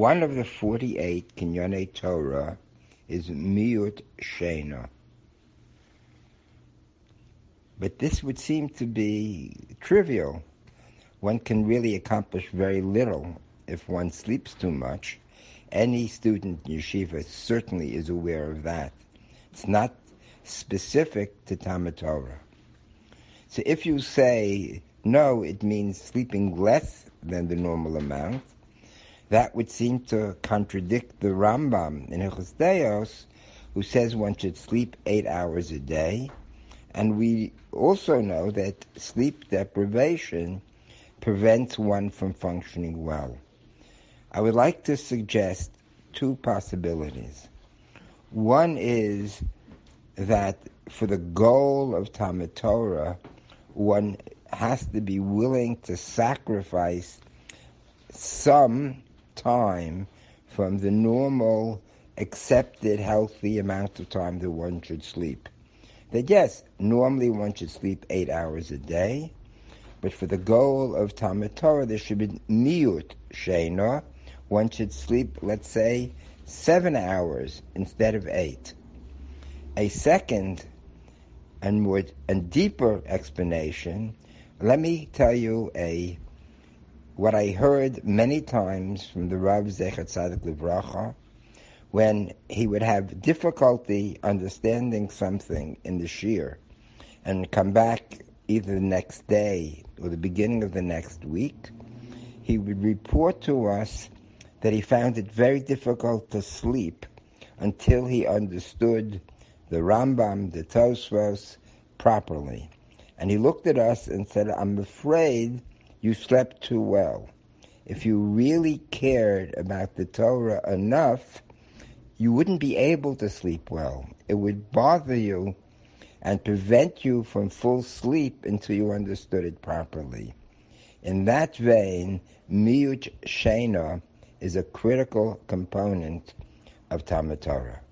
One of the 48 Kinyonei Torah is Miut Shena. But this would seem to be trivial. One can really accomplish very little if one sleeps too much. Any student in yeshiva certainly is aware of that. It's not specific to Talmud Torah. So if you say, no, it means sleeping less than the normal amount, that would seem to contradict the Rambam in Hilchos Deos, who says one should sleep 8 hours a day. And we also know that sleep deprivation prevents one from functioning well. I would like to suggest two possibilities. One is that for the goal of Talmud Torah, one has to be willing to sacrifice some time from the normal, accepted, healthy amount of time that one should sleep. That yes, normally one should sleep 8 hours a day, but for the goal of Talmud Torah, there should be miut shena. One should sleep, let's say, 7 hours instead of 8. A second and deeper explanation, let me tell you what I heard many times from the Rav Zecher Tzadik Livracha, when he would have difficulty understanding something in the shir and come back either the next day or the beginning of the next week, he would report to us that he found it very difficult to sleep until he understood the Rambam, the Tosfos, properly. And he looked at us and said, I'm afraid you slept too well. If you really cared about the Torah enough, you wouldn't be able to sleep well. It would bother you and prevent you from full sleep until you understood it properly. In that vein, miut shena is a critical component of Talmud Torah.